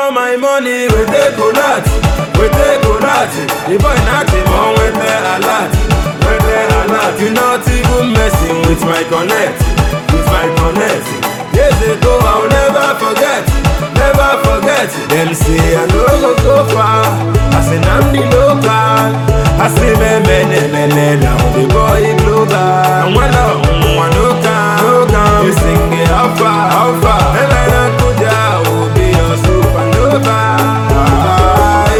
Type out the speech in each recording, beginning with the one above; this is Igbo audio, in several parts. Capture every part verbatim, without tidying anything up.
all my money, we take a lot, we take a lot. The boy not him on with the alert, with the alert. You not even messing with my connect, with my connect. Years ago I'll never forget, never forget. Them say I no go go far, I say I'm the local. I say me me me me me now the boy global. And when I want no can, no can. You sing it how far, how far. And I don't go down, will be your supernova. Ah,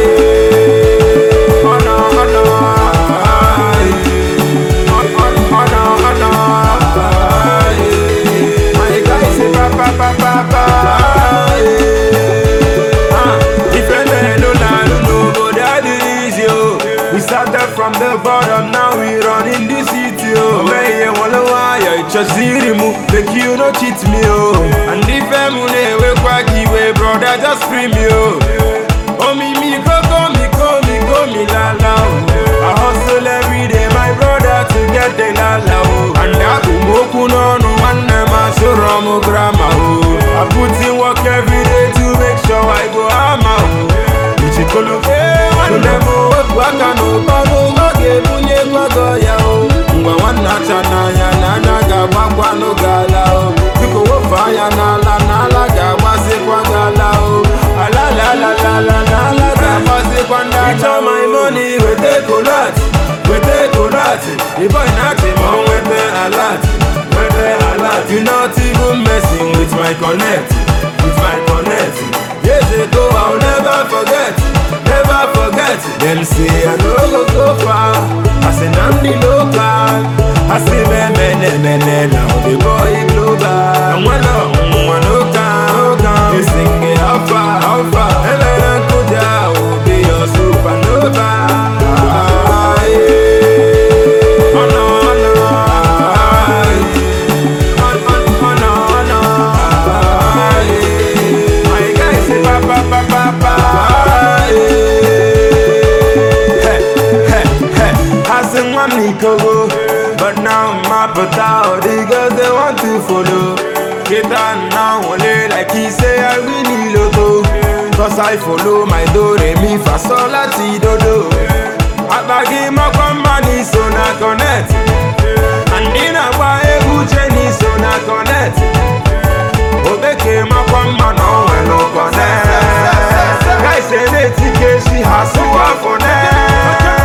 yeah. Oh no, oh no. Ah, yeah. Oh, oh, oh no, oh no. Ah, yeah. My guy say pa pa pa pa pa. Ah, yeah. Ah, if you don't know, no nobody do this yo. We started from the bottom, now we run in the city oh. Man, you wanna why you just see the move, make you no cheat me oh. And if I'm gonna we quacky way, brother, just scream yo. Oh me me go go me go me go me la la oh. I hustle every day, my brother, to get the la la oh. And I go moku no no one man so ramu grandma oh. I put in work every day to make sure I go ama oh. Ichikolo eh one demo waka no bano oge bunye gwago ya o. Ngwa wana chana ya na na ga gbagwa no gala o. Biko wo fa ya na la na la ga gbase kwa gala o. Ala la la la la la la ga gbase kwa na. It's all my money, we take a lot, we take a lot. The boy not him on with the alert, with the alert. You not even messing with my connect, with my connect. Years ago I'll never forget, never forget. Them say I no go go far, I say I'm the local. I say me me me me me now the boy global. And when I want no can, you sing it how far, how far. And I don't go down, will be your supernova. Ah, yeah. Oh no, oh no. Ah, yeah. Oh, oh, oh no, oh no. Ah, yeah. My guy say pa pa pa pa pa. Ah, yeah. But now I'm up without the girls they want to follow. Get on now, only like he say I really loto. Cause I follow my do, re mi fa sol la ti do do. I bag him up on money so na connect. And in a way who Jenny so na connect. Oh they came up on man oh and no connect. Guys say they think she has to work for them.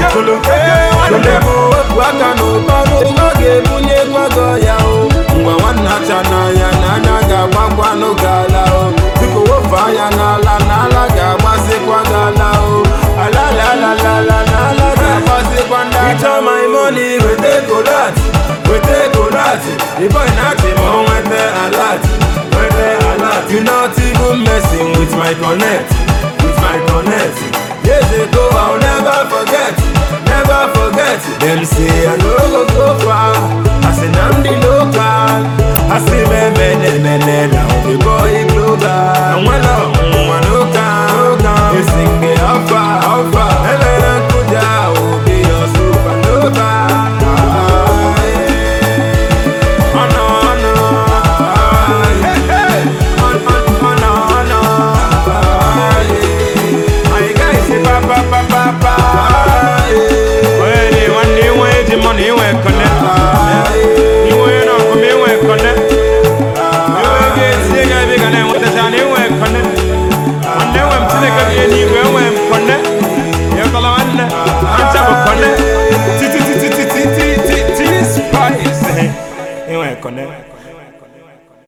Waka no bano oge bunye gwago ya o. Ngwa wana chana ya na na ga gbagwa no gala o. Biko wo fa ya na la na la ga gbase kwa gala o. Ala la la la la la la ga gbase kwa na. It's all my money, we take a lot, we take a lot. The boy not him on with the alert, with the alert. You not even messing with my connect, with my connect. Years ago I'll never forget, never forget. Them say I no go go far, I say I'm the local. I say me me me me me now the boy global. And when I want no can, you sing it how far, how far. And I don't go down, will be your supernova. Ah, yeah. Oh no, oh no. Ah, yeah. Oh, oh, oh no, oh no. Ah, yeah. My guy say pa pa pa pa pa. Money we connect. You ain't not for me we connect. You ain't get sick I big and what the time we connect. And then when to the any we we connect. You call on and tap connect. T t t t t t t t spice. You ain't connect.